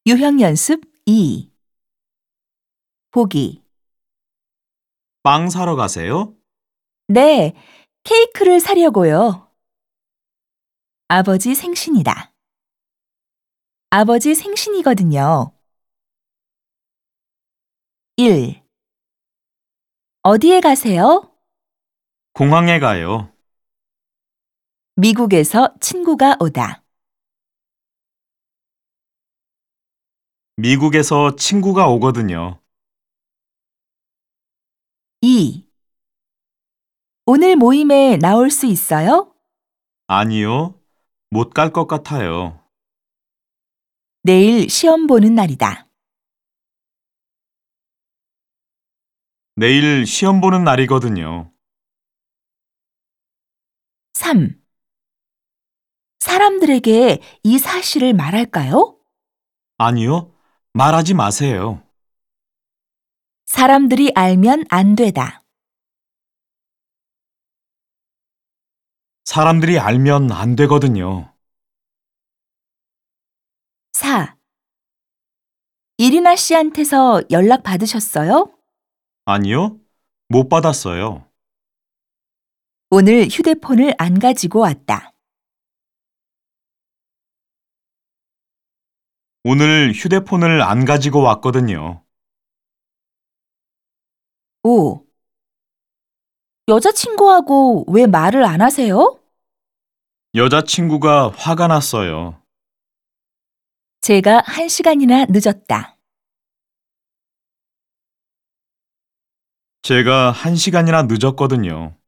유형 연습 2. 보기. 빵 사러 가세요? 네, 케이크를 사려고요. 아버지 생신이다. 아버지 생신이거든요. 1. 어디에 가세요? 공항에 가요. 미국에서 친구가 오다. 미국에서 친구가 오거든요. 2. 오늘 모임에 나올 수 있어요? 아니요, 못 갈 것 같아요. 내일 시험 보는 날이다. 내일 시험 보는 날이거든요. 3. 사람들에게 이 사실을 말할까요? 아니요, 말하지 마세요. 사람들이 알면 안 되다. 사람들이 알면 안 되거든요. 4. 이리나 씨한테서 연락 받으셨어요? 아니요, 못 받았어요. 오늘 휴대폰을 안 가지고 왔다. 오늘 휴대폰을 안 가지고 왔거든요. 5. 여자친구하고 왜 말을 안 하세요? 여자친구가 화가 났어요. 제가 1시간이나 늦었다. 제가 1시간이나 늦었거든요.